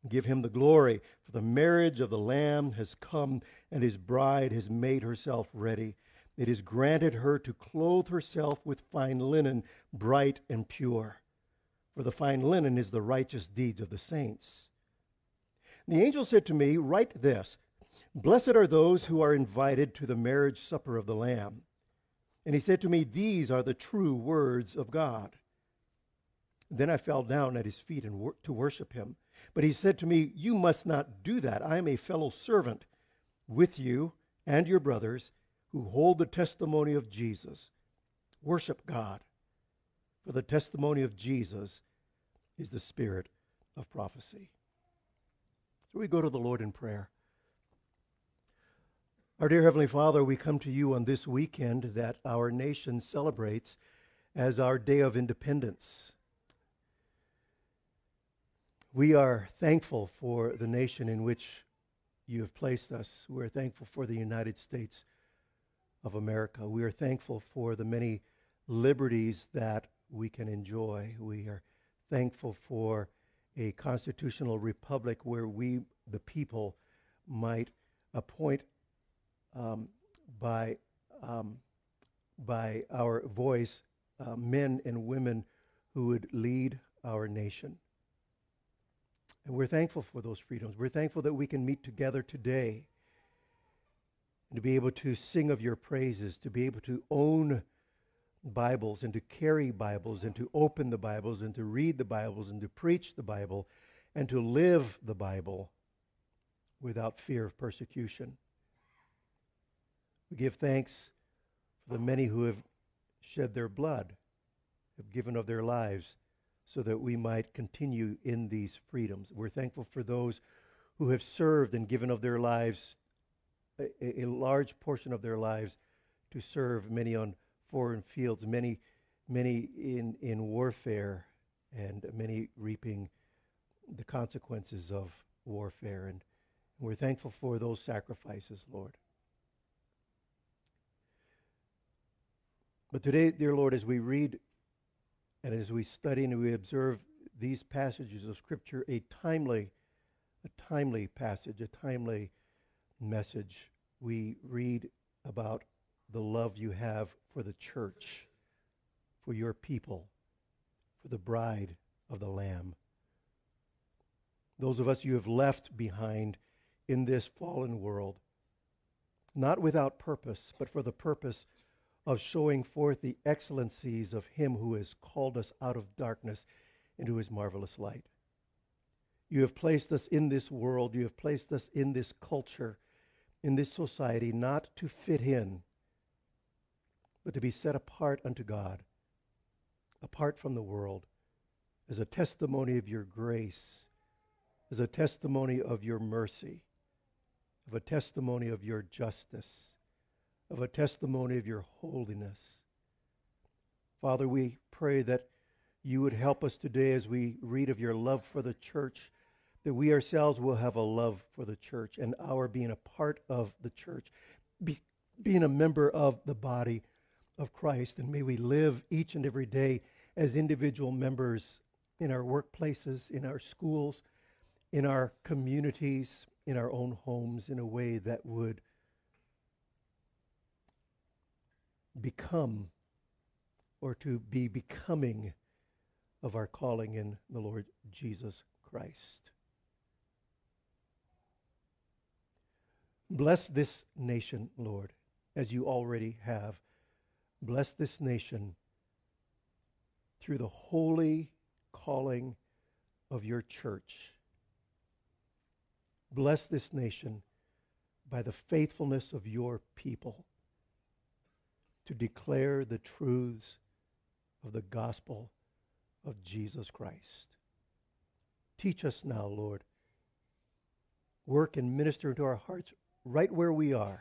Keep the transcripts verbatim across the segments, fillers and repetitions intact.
Give him the glory, for the marriage of the Lamb has come, and his bride has made herself ready. It is granted her to clothe herself with fine linen, bright and pure. For the fine linen is the righteous deeds of the saints. The angel said to me, write this, blessed are those who are invited to the marriage supper of the Lamb. And he said to me, these are the true words of God. Then I fell down at his feet and wor- to worship him. But he said to me, you must not do that. I am a fellow servant with you and your brothers who hold the testimony of Jesus. Worship God, for the testimony of Jesus is the spirit of prophecy. So we go to the Lord in prayer. Our dear Heavenly Father, we come to you on this weekend that our nation celebrates as our Day of Independence. We are thankful for the nation in which you have placed us. We are thankful for the United States of America. We are thankful for the many liberties that we can enjoy. We are thankful for a constitutional republic where we, the people, might appoint um, by um, by our voice uh, men and women who would lead our nation. And we're thankful for those freedoms. We're thankful that we can meet together today and to be able to sing of your praises, to be able to own Bibles and to carry Bibles and to open the Bibles and to read the Bibles and to preach the Bible and to live the Bible without fear of persecution. We give thanks for the many who have shed their blood, have given of their lives, so that we might continue in these freedoms. We're thankful for those who have served and given of their lives, a, a large portion of their lives, to serve, many on foreign fields, many many in, in warfare, and many reaping the consequences of warfare. And we're thankful for those sacrifices, Lord. But today, dear Lord, as we read and as we study and we observe these passages of Scripture, a timely, a timely passage, a timely message, we read about the love you have for the church, for your people, for the bride of the Lamb. Those of us you have left behind in this fallen world, not without purpose, but for the purpose of showing forth the excellencies of him who has called us out of darkness into his marvelous light. You have placed us in this world, you have placed us in this culture, in this society, not to fit in, but to be set apart unto God, apart from the world, as a testimony of your grace, as a testimony of your mercy, of a testimony of your justice, of a testimony of your holiness. Father, we pray that you would help us today as we read of your love for the church, that we ourselves will have a love for the church and our being a part of the church, be, being a member of the body of Christ. And may we live each and every day as individual members in our workplaces, in our schools, in our communities, in our own homes, in a way that would become or to be becoming of our calling in the Lord Jesus Christ. Bless this nation, Lord, as you already have. Bless this nation through the holy calling of your church. Bless this nation by the faithfulness of your people to declare the truths of the gospel of Jesus Christ. Teach us now, Lord. Work and minister into our hearts right where we are.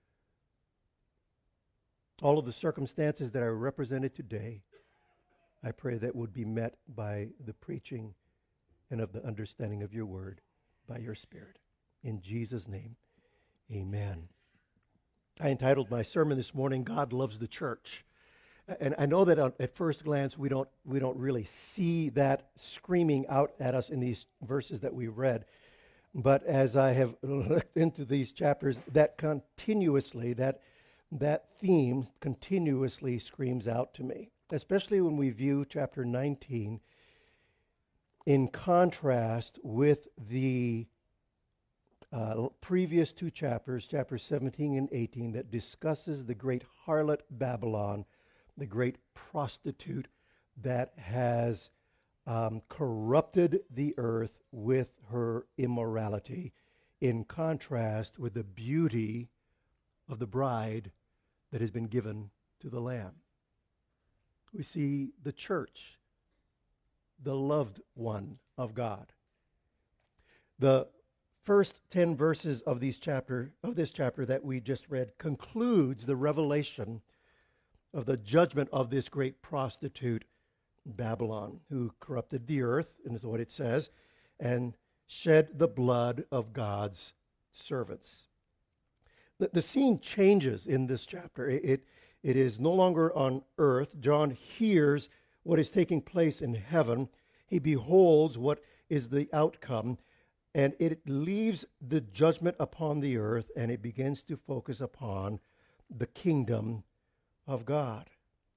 All of the circumstances that are represented today, I pray that would be met by the preaching and of the understanding of your word by your Spirit. In Jesus' name, amen. I entitled my sermon this morning, God Loves the Church. And I know that on, at first glance we don't we don't really see that screaming out at us in these verses that we read. But as I have looked into these chapters, that continuously, that that theme continuously screams out to me, especially when we view chapter nineteen in contrast with the uh, previous two chapters, chapters seventeen and eighteen, that discusses the great harlot Babylon, the great prostitute that has um, corrupted the earth with her immorality, in contrast with the beauty of the bride that has been given to the Lamb. We see the church, the loved one of God. The first ten verses of these chapter of this chapter that we just read concludes the revelation of the judgment of this great prostitute Babylon, who corrupted the earth, and is what it says, and shed the blood of God's servants. The, the scene changes in this chapter. It, it, it is no longer on earth. John hears what is taking place in heaven. He beholds what is the outcome, and it leaves the judgment upon the earth, and it begins to focus upon the kingdom of God.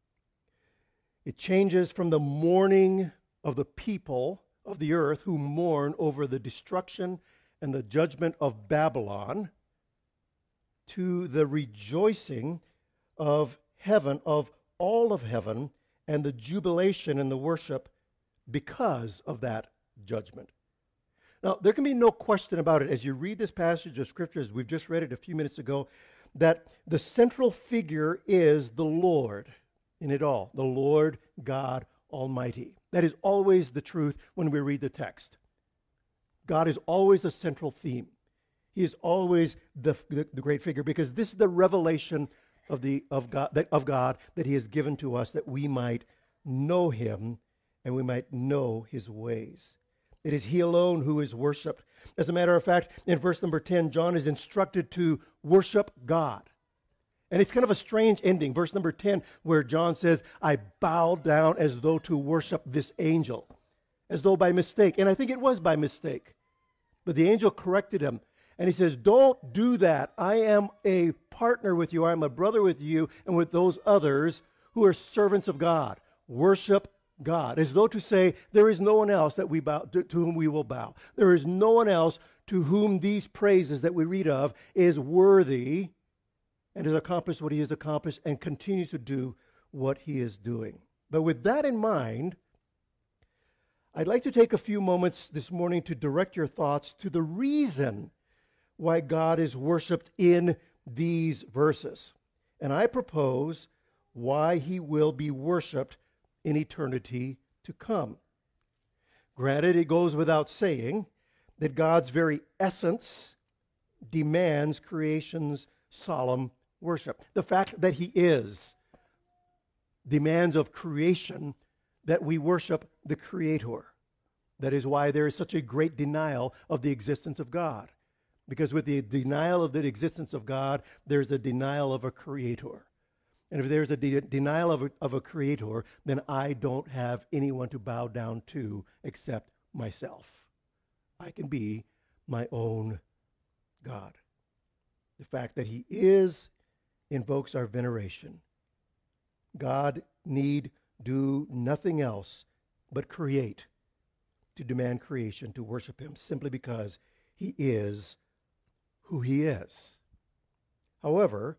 It changes from the mourning of the people of the earth who mourn over the destruction and the judgment of Babylon to the rejoicing of heaven, of all of heaven, and the jubilation and the worship because of that judgment. Now, there can be no question about it as you read this passage of Scripture, as we've just read it a few minutes ago, that the central figure is the Lord in it all, the Lord God Almighty. That is always the truth when we read the text. God is always the central theme. He is always the, the, the great figure, because this is the revelation of, the, of, God, that, of God that He has given to us, that we might know Him and we might know His ways. It is He alone who is worshipped. As a matter of fact, in verse number ten, John is instructed to worship God. And it's kind of a strange ending, verse number ten, where John says, I bowed down as though to worship this angel, as though by mistake. And I think it was by mistake. But the angel corrected him. And he says, don't do that. I am a partner with you. I am a brother with you and with those others who are servants of God. Worship God. As though to say, there is no one else that we bow, to, to whom we will bow. There is no one else to whom these praises that we read of is worthy and has accomplished what He has accomplished and continues to do what He is doing. But with that in mind, I'd like to take a few moments this morning to direct your thoughts to the reason why God is worshipped in these verses. And I propose why He will be worshipped in eternity to come. Granted, it goes without saying that God's very essence demands creation's solemn worship. The fact that He is demands of creation that we worship the Creator. That is why there is such a great denial of the existence of God. Because with the denial of the existence of God, there's a denial of a Creator. And if there's a de- denial of a, of a Creator, then I don't have anyone to bow down to except myself. I can be my own God. The fact that He is invokes our veneration. God need do nothing else but create to demand creation to worship Him, simply because He is who He is. However,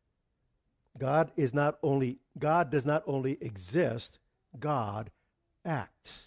God is not only God does not only exist, God acts.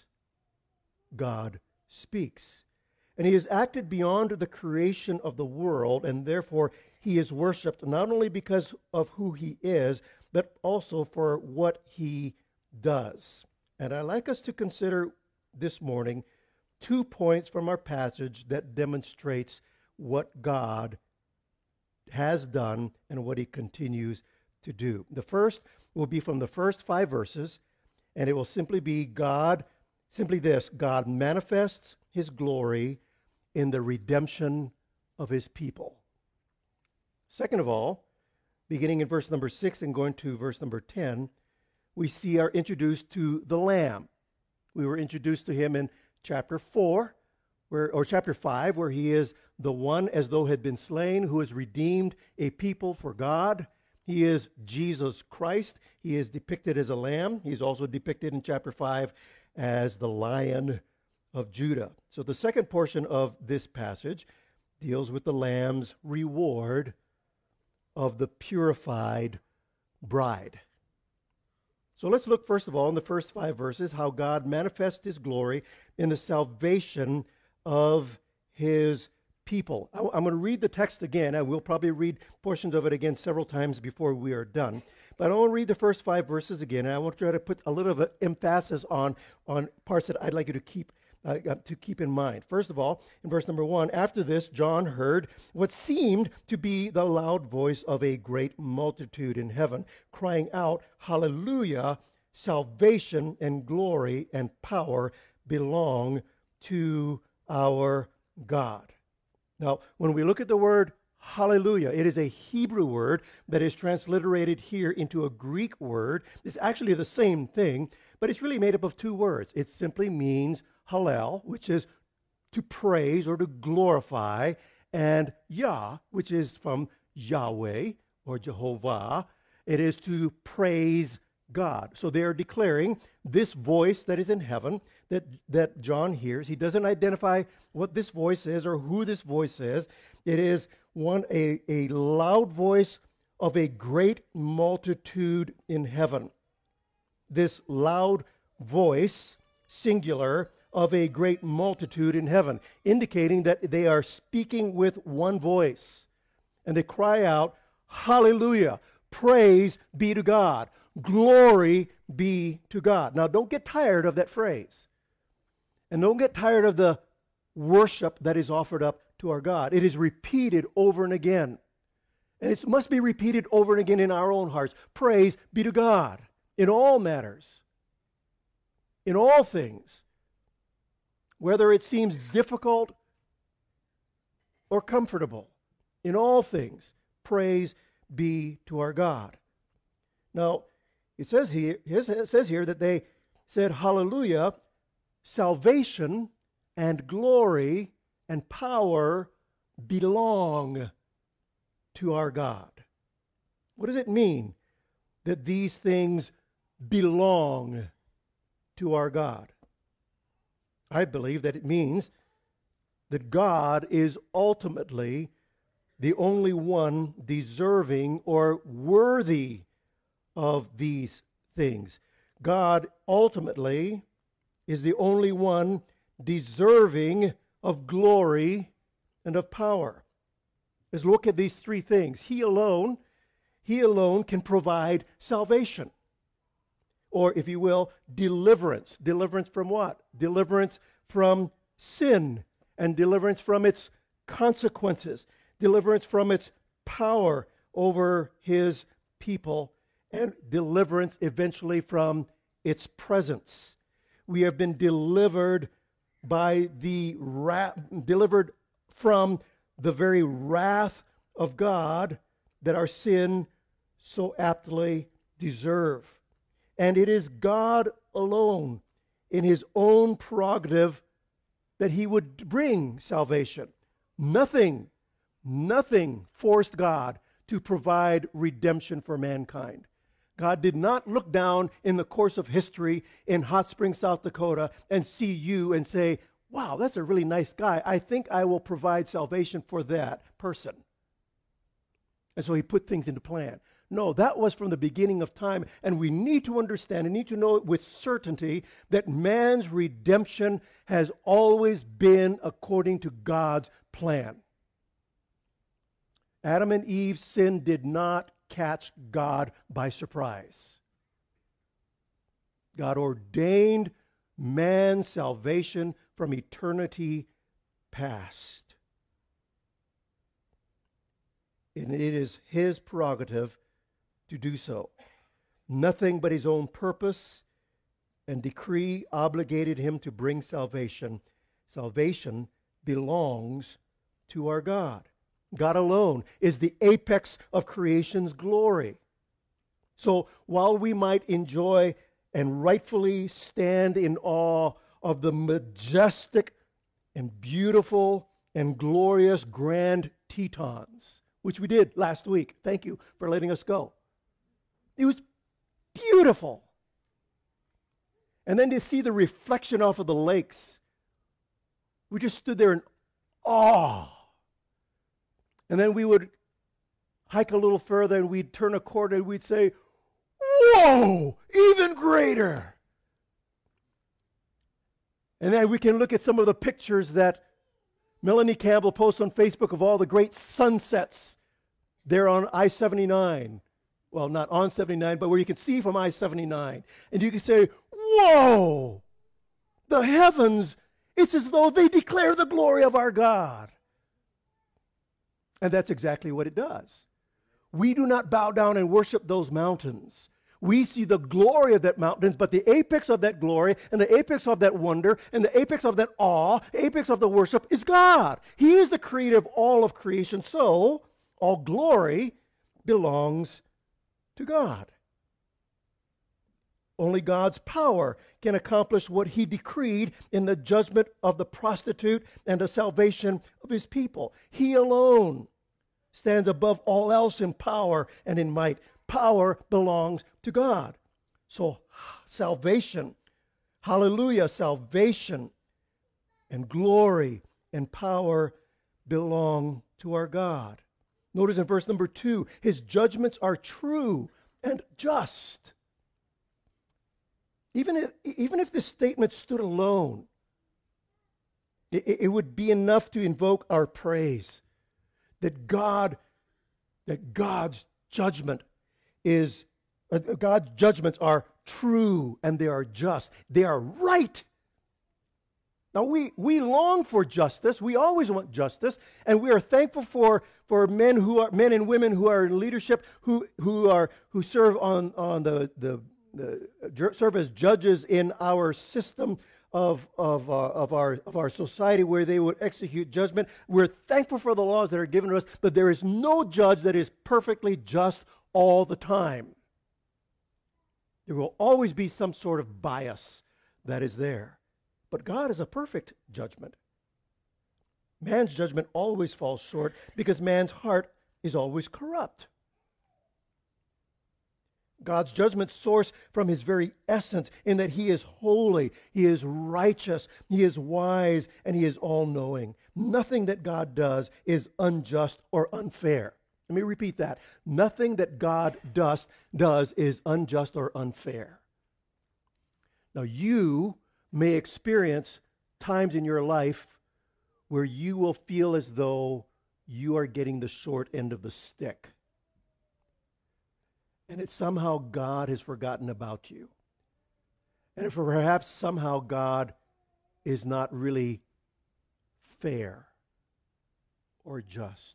God speaks. And He has acted beyond the creation of the world, and therefore He is worshipped not only because of who He is, but also for what He does. And I'd like us to consider this morning two points from our passage that demonstrates what God has done and what He continues to do. The first will be from the first five verses, and it will simply be God, simply this, God manifests His glory in the redemption of His people. Second of all, beginning in verse number six and going to verse number ten, we see are introduced to the Lamb. We were introduced to him in chapter four, where, or chapter five, where he is the one as though had been slain, who has redeemed a people for God. He is Jesus Christ. He is depicted as a lamb. He's also depicted in chapter five as the Lion of Judah. So the second portion of this passage deals with the Lamb's reward of the purified bride. So let's look first of all in the first five verses how God manifests his glory in the salvation of his people. I'm going to read the text again. I will probably read portions of it again several times before we are done. But I want to read the first five verses again, and I want to try to put a little bit of emphasis on, on parts that I'd like you to keep uh, to keep in mind. First of all, in verse number one, after this, John heard what seemed to be the loud voice of a great multitude in heaven, crying out, "Hallelujah! Salvation and glory and power belong to our God." Now, when we look at the word hallelujah, it is a Hebrew word that is transliterated here into a Greek word. It's actually the same thing, but it's really made up of two words. It simply means hallel, which is to praise or to glorify, and Yah, which is from Yahweh or Jehovah. It is to praise God. So they are declaring this voice that is in heaven that, that John hears. He doesn't identify what this voice is or who this voice is. It is one a, a loud voice of a great multitude in heaven. This loud voice, singular, of a great multitude in heaven, indicating that they are speaking with one voice. And they cry out, "Hallelujah! Praise be to God! Glory be to God." Now, don't get tired of that phrase. And don't get tired of the worship that is offered up to our God. It is repeated over and again. And it must be repeated over and again in our own hearts. Praise be to God in all matters, in all things, whether it seems difficult or comfortable. In all things, praise be to our God. Now, it says here, it says here that they said, "Hallelujah, salvation and glory and power belong to our God." What does it mean that these things belong to our God? I believe that it means that God is ultimately the only one deserving or worthy of these things. God ultimately is the only one deserving of glory and of power. Let's look at these three things. He alone, He alone can provide salvation. Or, if you will, deliverance. Deliverance from what? Deliverance from sin and deliverance from its consequences. Deliverance from its power over His people and deliverance eventually from its presence. We have been delivered by the wrath, delivered from the very wrath of God that our sin so aptly deserve. And it is God alone, in His own prerogative, that He would bring salvation. Nothing, nothing forced God to provide redemption for mankind. God did not look down in the course of history in Hot Springs, South Dakota, and see you and say, "Wow, that's a really nice guy. I think I will provide salvation for that person." And so He put things into plan. No, that was from the beginning of time, and we need to understand and need to know with certainty that man's redemption has always been according to God's plan. Adam and Eve's sin did not catch God by surprise. God ordained man's salvation from eternity past. And it is His prerogative to do so. Nothing but His own purpose and decree obligated Him to bring salvation. Salvation belongs to our God. God alone is the apex of creation's glory. So while we might enjoy and rightfully stand in awe of the majestic and beautiful and glorious Grand Tetons, which we did last week. Thank you for letting us go. It was beautiful. And then to see the reflection off of the lakes, we just stood there in awe. And then we would hike a little further and we'd turn a corner and we'd say, whoa, even greater. And then we can look at some of the pictures that Melanie Campbell posts on Facebook of all the great sunsets there on I seventy-nine. Well, not on seventy-nine, but where you can see from I seventy-nine. And you can say, whoa, the heavens, it's as though they declare the glory of our God. And that's exactly what it does. We do not bow down and worship those mountains. We see the glory of that mountains, but the apex of that glory and the apex of that wonder and the apex of that awe, apex of the worship is God. He is the creator of all of creation. So all glory belongs to God. Only God's power can accomplish what he decreed in the judgment of the prostitute and the salvation of his people. He alone stands above all else in power and in might. Power belongs to God. So salvation, hallelujah, salvation and glory and power belong to our God. Notice in verse number two, his judgments are true and just. Even if, even if this statement stood alone, it, it would be enough to invoke our praise that God, that God's judgment is, uh, God's judgments are true and they are just. They are right. Now, we, we long for justice. We always want justice. And we are thankful for, for men who are men and women who are in leadership, who, who, are, who serve on, on the, the, the serve as judges in our system of, of, uh, of, our, of our society where they would execute judgment. We're thankful for the laws that are given to us, but there is no judge that is perfectly just all the time. There will always be some sort of bias that is there. But God is a perfect judgment. Man's judgment always falls short because man's heart is always corrupt. God's judgment source from his very essence in that he is holy, he is righteous, he is wise, and he is all-knowing. Nothing that God does is unjust or unfair. Let me repeat that. Nothing that God does, does is unjust or unfair. Now, you may experience times in your life where you will feel as though you are getting the short end of the stick. And it's somehow God has forgotten about you. And if perhaps somehow God is not really fair or just.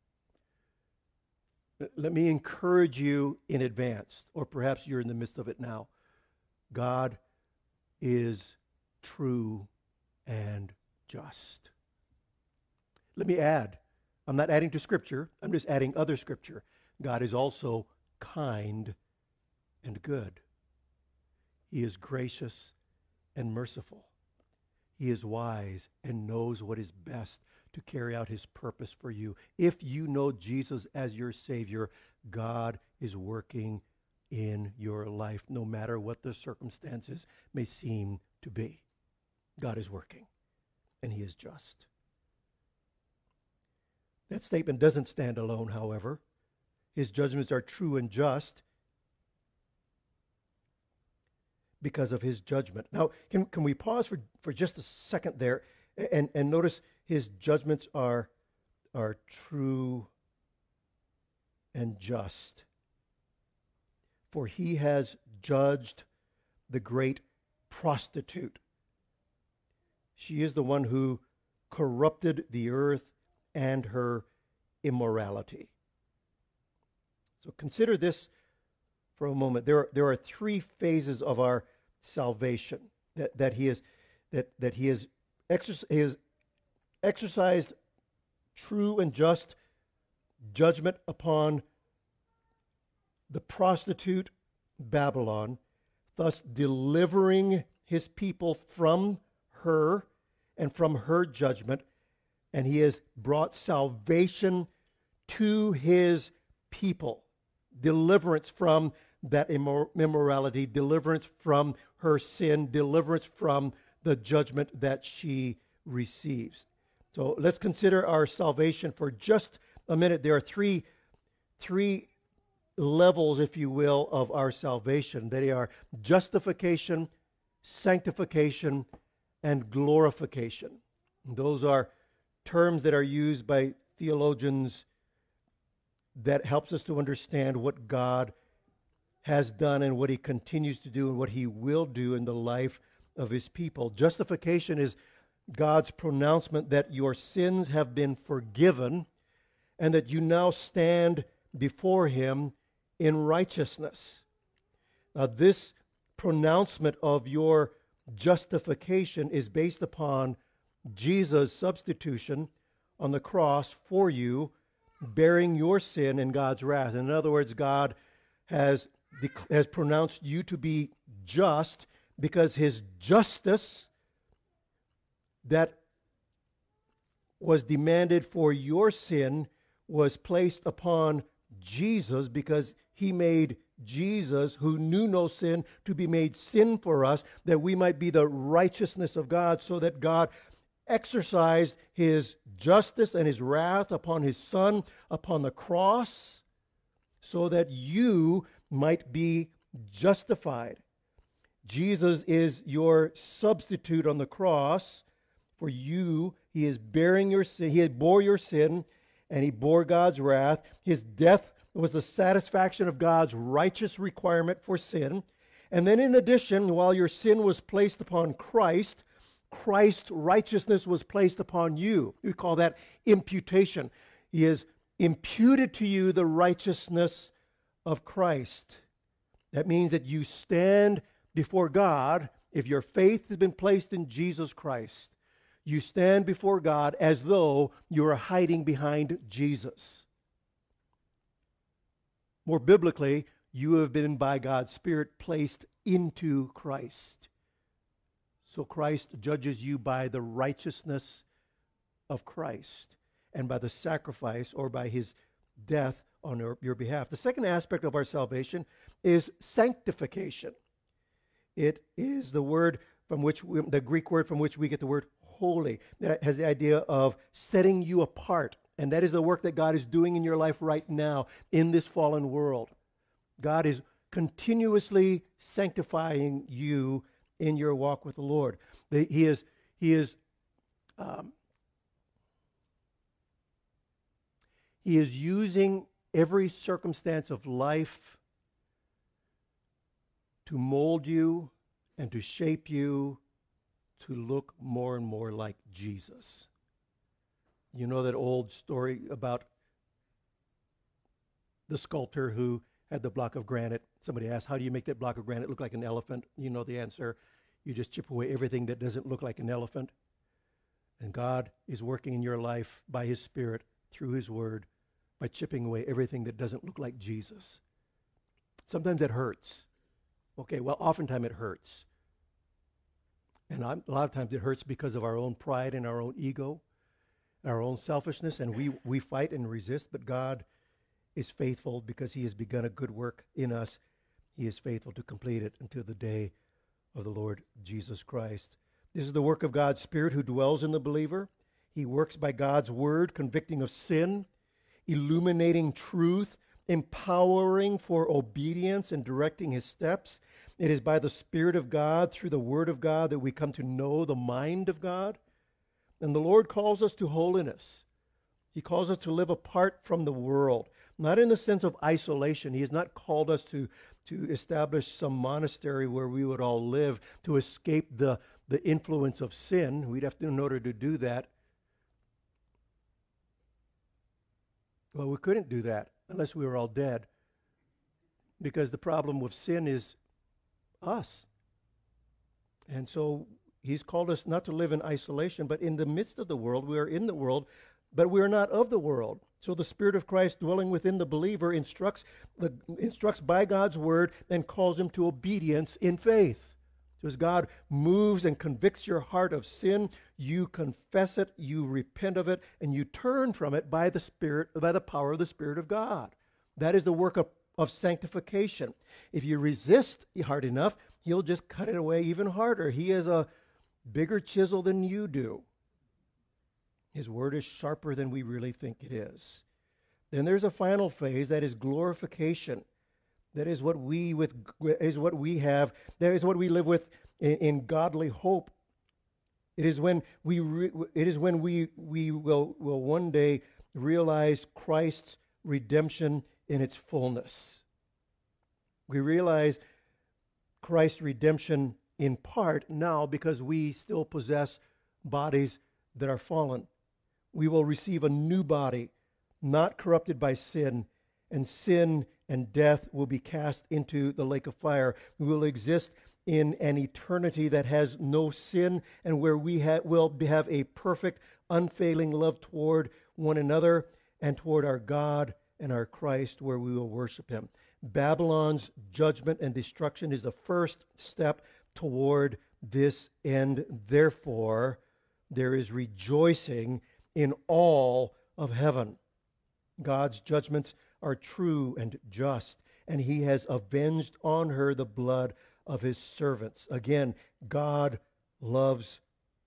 Let me encourage you in advance, or perhaps you're in the midst of it now. God is true and just. Let me add, I'm not adding to Scripture, I'm just adding other Scripture. God is also kind and good. He is gracious and merciful. He is wise and knows what is best to carry out his purpose for you. If you know Jesus as your Savior, God is working in your life, no matter what the circumstances may seem to be. God is working, and he is just. That statement doesn't stand alone, however. His judgments are true and just because of his judgment. Now, can, can we pause for, for just a second there and, and notice his judgments are, are true and just. For he has judged the great prostitute. She is the one who corrupted the earth and her immorality. So consider this for a moment. There are, there are three phases of our salvation that, that he has that, that he has, exerc- he has exercised true and just judgment upon the prostitute Babylon, thus delivering his people from her and from her judgment, and he has brought salvation to his people, deliverance from that immor- immorality, deliverance from her sin, deliverance from the judgment that she receives. So let's consider our salvation for just a minute. There are three, three levels, if you will, of our salvation. They are justification, sanctification, and glorification. Those are terms that are used by theologians that helps us to understand what God has done and what he continues to do and what he will do in the life of his people. Justification is God's pronouncement that your sins have been forgiven and that you now stand before him in righteousness. Now, this pronouncement of your justification is based upon Jesus' substitution on the cross for you, bearing your sin and God's wrath. In other words, God has, has pronounced you to be just because his justice that was demanded for your sin was placed upon Jesus, because he made Jesus, who knew no sin, to be made sin for us, that we might be the righteousness of God, so that God exercised his justice and his wrath upon his Son upon the cross, so that you might be justified. Jesus is your substitute on the cross for you. He is bearing your sin. He bore your sin, and he bore God's wrath. His death was the satisfaction of God's righteous requirement for sin. And then in addition, while your sin was placed upon Christ, Christ's righteousness was placed upon you. We call that imputation. He has imputed to you the righteousness of Christ. That means that you stand before God, if your faith has been placed in Jesus Christ, you stand before God as though you are hiding behind Jesus. More biblically, you have been by God's Spirit placed into Christ. So Christ judges you by the righteousness of Christ and by the sacrifice or by his death on your, your behalf. The second aspect of our salvation is sanctification. It is the word from which we, the Greek word from which we get the word holy. That has the idea of setting you apart. And that is the work that God is doing in your life right now in this fallen world. God is continuously sanctifying you in your walk with the Lord. He is, he is, um, he is using every circumstance of life to mold you and to shape you to look more and more like Jesus. You know that old story about the sculptor who had the block of granite. Somebody asked, how do you make that block of granite look like an elephant? You know the answer. You just chip away everything that doesn't look like an elephant. And God is working in your life by his Spirit, through his word, by chipping away everything that doesn't look like Jesus. Sometimes it hurts. Okay, well, oftentimes it hurts. And I'm, a lot of times it hurts because of our own pride and our own ego, our own selfishness, and we, we fight and resist, but God is faithful because he has begun a good work in us. He is faithful to complete it until the day of the Lord Jesus Christ. This is the work of God's Spirit who dwells in the believer. He works by God's word, convicting of sin, illuminating truth, empowering for obedience and directing his steps. It is by the Spirit of God, through the word of God, that we come to know the mind of God. And the Lord calls us to holiness. He calls us to live apart from the world, not in the sense of isolation. He has not called us to, to establish some monastery where we would all live to escape the, the influence of sin. We'd have to, in order to do that, well, we couldn't do that unless we were all dead, because the problem with sin is us. And so he's called us not to live in isolation, but in the midst of the world. We are in the world, but we are not of the world. So the Spirit of Christ dwelling within the believer instructs, the, instructs by God's word and calls him to obedience in faith. So as God moves and convicts your heart of sin, you confess it, you repent of it, and you turn from it by the Spirit, by the power of the Spirit of God. That is the work of, of sanctification. If you resist hard enough, he'll just cut it away even harder. He has a bigger chisel than you do. His word is sharper than we really think it is. Then there's a final phase, that is glorification. That is what we with is what we have. That is what we live with in, in godly hope. It is when we re, it is when we we will will one day realize Christ's redemption in its fullness. We realize Christ's redemption in part now because we still possess bodies that are fallen. We will receive a new body, not corrupted by sin, and sin and death will be cast into the lake of fire. We will exist in an eternity that has no sin, and where we ha- will be, have a perfect, unfailing love toward one another and toward our God and our Christ, where we will worship him. Babylon's judgment and destruction is the first step toward this end. Therefore, there is rejoicing in all of heaven. God's judgments are true and just, and he has avenged on her the blood of his servants. Again, God loves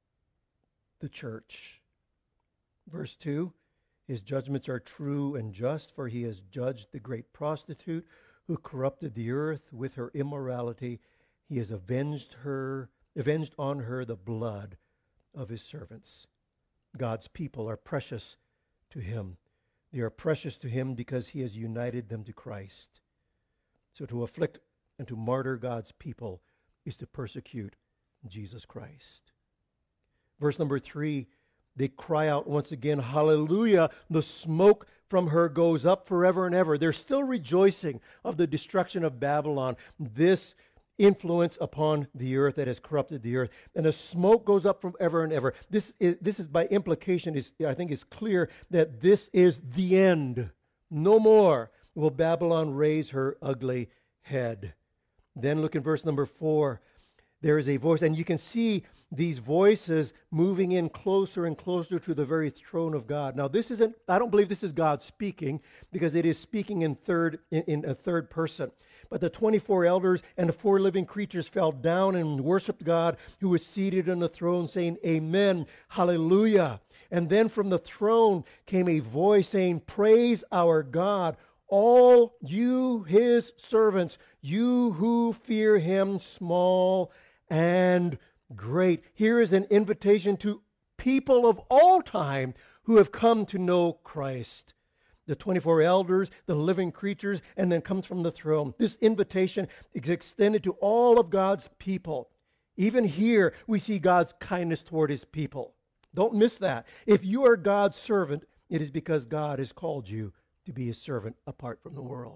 the church. Verse two, his judgments are true and just, for he has judged the great prostitute who corrupted the earth with her immorality. He has avenged her, avenged on her the blood of his servants. God's people are precious to him. They are precious to him because he has united them to Christ. So to afflict and to martyr God's people is to persecute Jesus Christ. Verse number three, they cry out once again, hallelujah, the smoke from her goes up forever and ever. They're still rejoicing of the destruction of Babylon, this influence upon the earth that has corrupted the earth. And the smoke goes up from ever and ever. This is, this is by implication, is I think is clear that this is the end. No more will Babylon raise her ugly head. Then look in verse number four. There is a voice, and you can see these voices moving in closer and closer to the very throne of God. Now, this isn't, I don't believe this is God speaking, because it is speaking in third in, in a third person. But the twenty-four elders and the four living creatures fell down and worshiped God who was seated on the throne, saying, Amen, hallelujah. And then from the throne came a voice saying, Praise our God, all you his servants, you who fear him, small and great. Here is an invitation to people of all time who have come to know Christ. The twenty-four elders, the living creatures, and then comes from the throne. This invitation is extended to all of God's people. Even here, we see God's kindness toward his people. Don't miss that. If you are God's servant, it is because God has called you to be his servant apart from the world.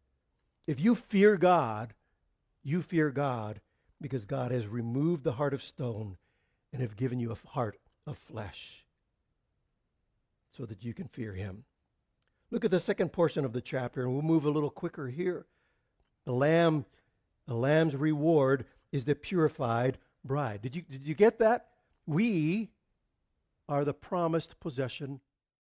If you fear God, you fear God because God has removed the heart of stone and have given you a heart of flesh so that you can fear him. Look at the second portion of the chapter, and we'll move a little quicker here. The lamb, the lamb's reward is the purified bride. Did you, did you get that? We are the promised possession.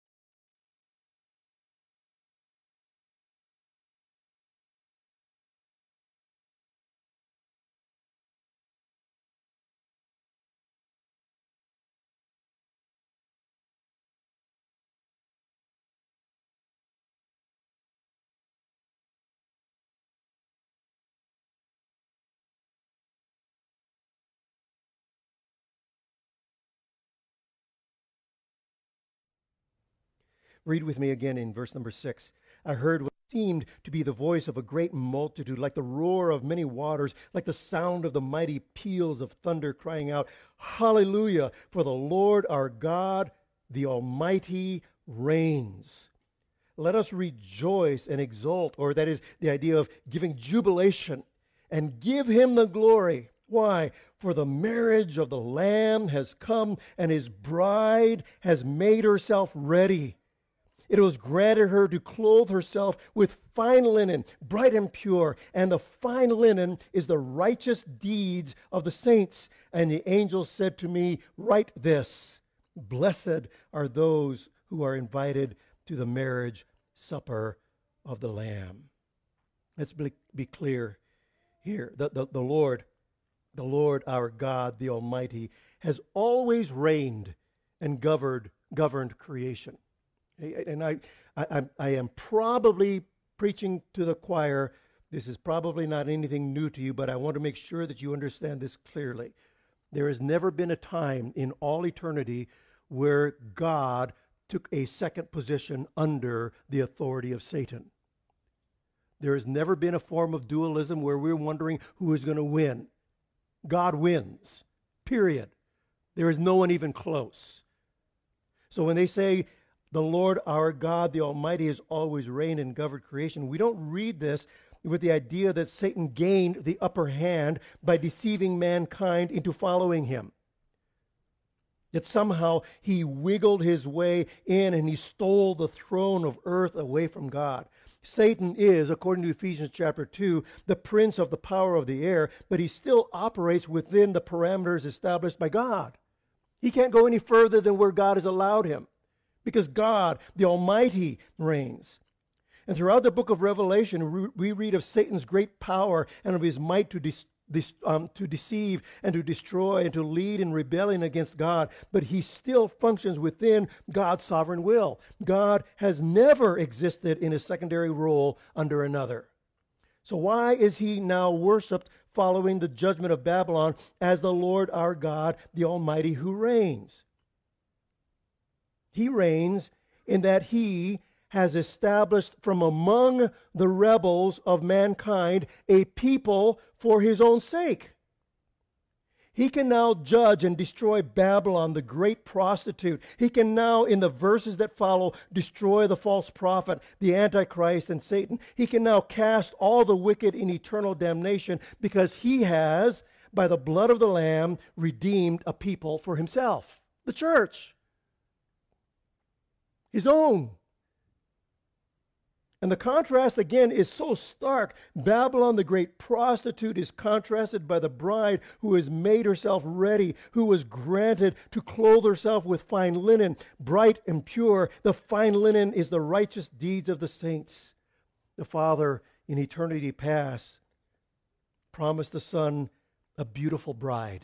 Read with me again in verse number six. I heard what seemed to be the voice of a great multitude, like the roar of many waters, like the sound of the mighty peals of thunder, crying out, Hallelujah, for the Lord our God, the Almighty, reigns. Let us rejoice and exult, or that is the idea of giving jubilation, and give him the glory. Why? For the marriage of the Lamb has come, and his bride has made herself ready. It was granted her to clothe herself with fine linen, bright and pure. And the fine linen is the righteous deeds of the saints. And the angel said to me, write this, blessed are those who are invited to the marriage supper of the Lamb. Let's be, be clear here. The, the, the Lord, the Lord our God, the Almighty, has always reigned and governed, governed creation. And I, I, I am probably preaching to the choir. This is probably not anything new to you, but I want to make sure that you understand this clearly. There has never been a time in all eternity where God took a second position under the authority of Satan. There has never been a form of dualism where we're wondering who is going to win. God wins, period. There is no one even close. So when they say the Lord our God, the Almighty, has always reigned and governed creation, we don't read this with the idea that Satan gained the upper hand by deceiving mankind into following him. That somehow he wiggled his way in and he stole the throne of earth away from God. Satan is, according to Ephesians chapter two, the prince of the power of the air, but he still operates within the parameters established by God. He can't go any further than where God has allowed him, because God, the Almighty, reigns. And throughout the book of Revelation, we read of Satan's great power and of his might to dis- dis- um, to deceive and to destroy and to lead in rebellion against God. But he still functions within God's sovereign will. God has never existed in a secondary role under another. So why is he now worshipped following the judgment of Babylon as the Lord our God, the Almighty, who reigns? He reigns in that he has established from among the rebels of mankind a people for his own sake. He can now judge and destroy Babylon, the great prostitute. He can now, in the verses that follow, destroy the false prophet, the Antichrist, and Satan. He can now cast all the wicked in eternal damnation because he has, by the blood of the Lamb, redeemed a people for himself, the church, his own. And the contrast, again, is so stark. Babylon, the great prostitute, is contrasted by the bride who has made herself ready, who was granted to clothe herself with fine linen, bright and pure. The fine linen is the righteous deeds of the saints. The Father, in eternity past, promised the Son a beautiful bride.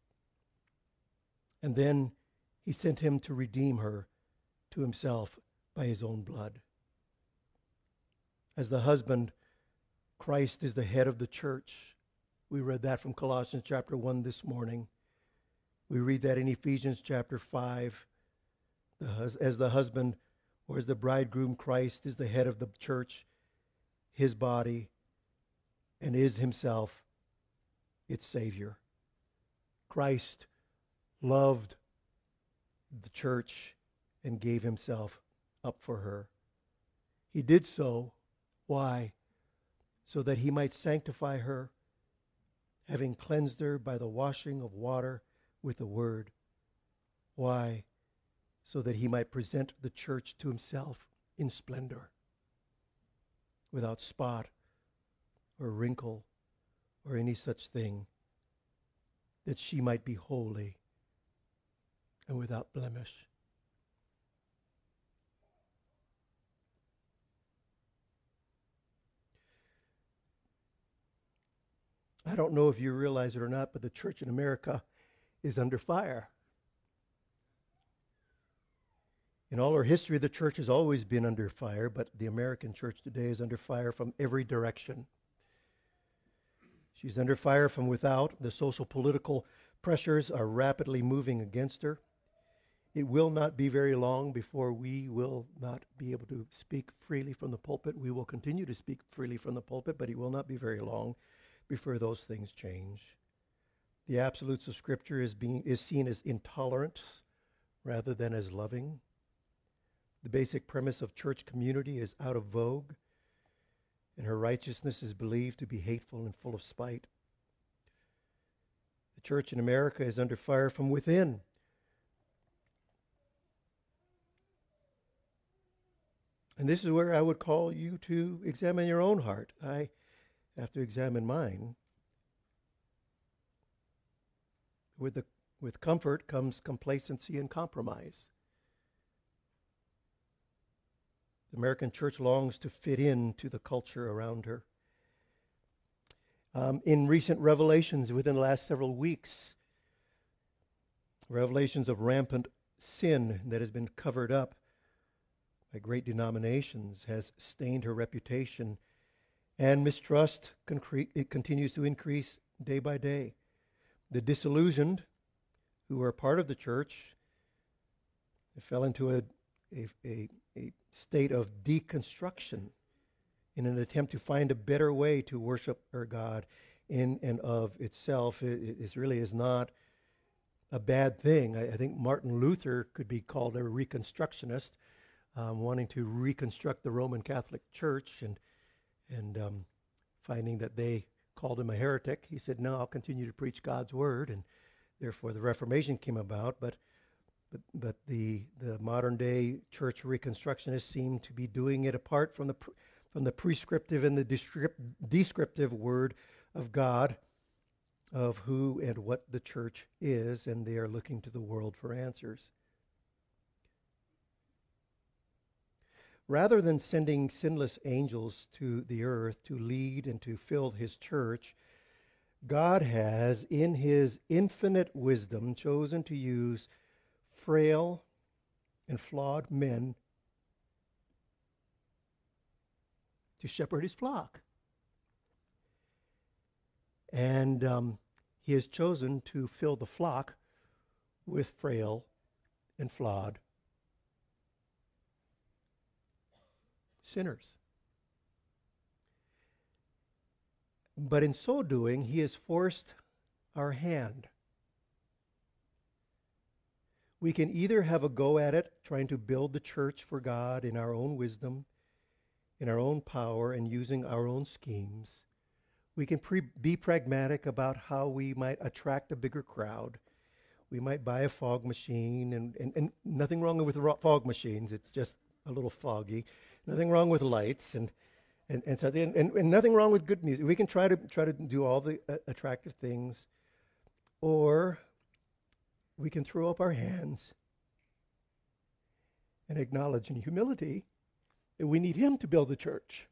And then he sent him to redeem her to himself by his own blood. As the husband, Christ is the head of the church. We read that from Colossians chapter one this morning. We read that in Ephesians chapter five. The hus- as the husband, or as the bridegroom, Christ is the head of the church, his body, and is himself its Savior. Christ loved the church and gave himself up for her. He did so. Why? So that he might sanctify her, having cleansed her by the washing of water with the word. Why? So that he might present the church to himself in splendor, without spot or wrinkle or any such thing, that she might be holy and without blemish. I don't know if you realize it or not, but the church in America is under fire. In all our history, the church has always been under fire, but the American church today is under fire from every direction. She's under fire from without. The social political pressures are rapidly moving against her. It will not be very long before we will not be able to speak freely from the pulpit. We will continue to speak freely from the pulpit, but it will not be very long before those things change. The absolutes of Scripture is being is seen as intolerant rather than as loving. The basic premise of church community is out of vogue, and her righteousness is believed to be hateful and full of spite. The church in America is under fire from within. And this is where I would call you to examine your own heart. I have to examine mine. With the with comfort comes complacency and compromise. The American church longs to fit into the culture around her. Um, in recent revelations within the last several weeks, revelations of rampant sin that has been covered up by great denominations has stained her reputation, and mistrust concre- it continues to increase day by day. The disillusioned, who are part of the church, fell into a, a, a, a state of deconstruction in an attempt to find a better way to worship our God in and of itself. It, it really is not a bad thing. I, I think Martin Luther could be called a reconstructionist, um, wanting to reconstruct the Roman Catholic Church and and um, finding that they called him a heretic. He said, no, I'll continue to preach God's word, and therefore the Reformation came about. But but, but the the modern day church reconstructionists seem to be doing it apart from the pr- from the prescriptive and the descript- descriptive word of God, of who and what the church is, and they are looking to the world for answers. Rather than sending sinless angels to the earth to lead and to fill his church, God has, in his infinite wisdom, chosen to use frail and flawed men to shepherd his flock. And um, he has chosen to fill the flock with frail and flawed sinners. But in so doing, he has forced our hand. We can either have a go at it, trying to build the church for God in our own wisdom, in our own power, and using our own schemes. We can pre- be pragmatic about how we might attract a bigger crowd. We might buy a fog machine, and, and, and nothing wrong with ro- fog machines. It's just a little foggy. Nothing wrong with lights, and and and, so then, and and nothing wrong with good music. We can try to try to do all the uh, attractive things, or we can throw up our hands and acknowledge in humility that we need him to build the church.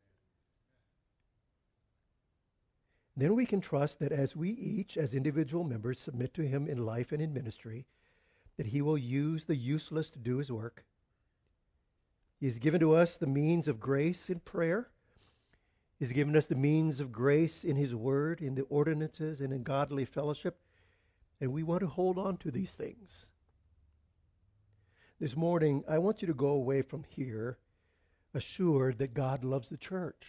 Then we can trust that as we each, as individual members, submit to him in life and in ministry, that he will use the useless to do his work. He has given to us the means of grace in prayer. He's given us the means of grace in his word, in the ordinances, and in godly fellowship. And we want to hold on to these things. This morning, I want you to go away from here assured that God loves the church.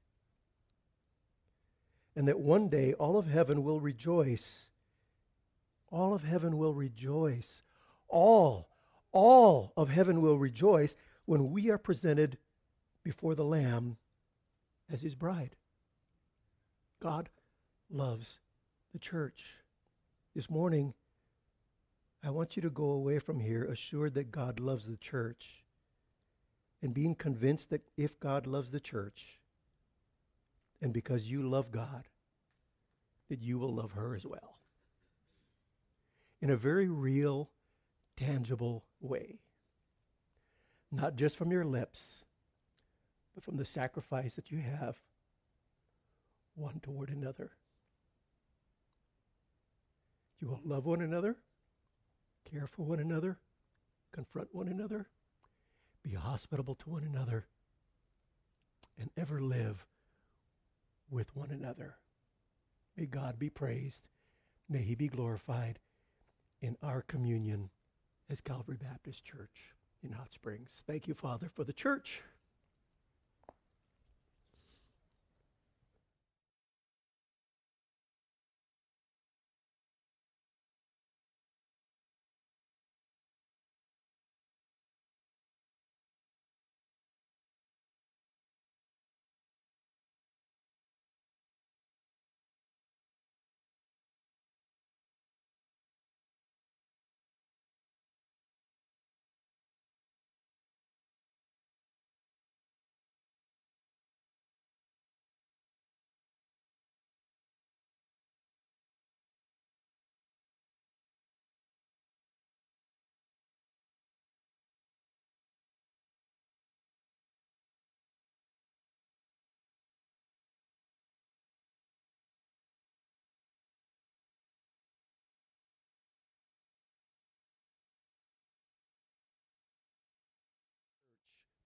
And that one day all of heaven will rejoice. All of heaven will rejoice. All, all of heaven will rejoice when we are presented before the Lamb as his bride. God loves the church. This morning, I want you to go away from here assured that God loves the church, and being convinced that if God loves the church, and because you love God, that you will love her as well. In a very real, tangible way. Not just from your lips, but from the sacrifice that you have one toward another. You will love one another, care for one another, confront one another, be hospitable to one another, and ever live with one another. May God be praised. May he be glorified in our communion as Calvary Baptist Church in Hot Springs. Thank you, Father, for the church.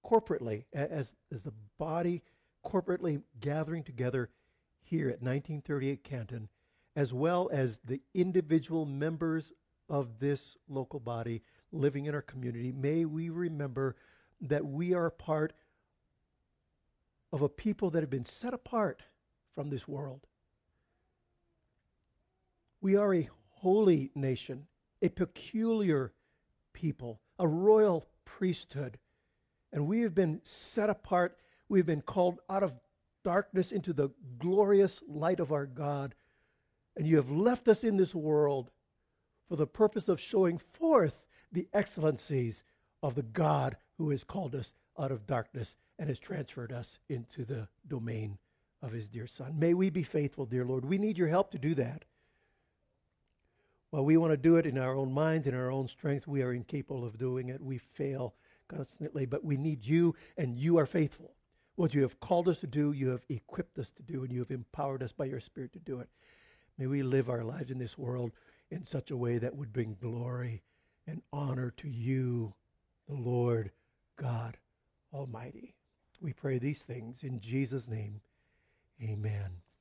corporately, as, as the body corporately gathering together here at nineteen thirty-eight Canton, as well as the individual members of this local body living in our community, may we remember that we are part of a people that have been set apart from this world. We are a holy nation, a peculiar people, a royal priesthood, and we have been set apart. We've been called out of darkness into the glorious light of our God. And you have left us in this world for the purpose of showing forth the excellencies of the God who has called us out of darkness and has transferred us into the domain of his dear Son. May we be faithful, dear Lord. We need your help to do that. While we want to do it in our own minds, in our own strength, we are incapable of doing it. We fail constantly, but we need you, and you are faithful. What you have called us to do, you have equipped us to do, and you have empowered us by your Spirit to do it. May we live our lives in this world in such a way that would bring glory and honor to you, the Lord God Almighty. We pray these things in Jesus' name. Amen.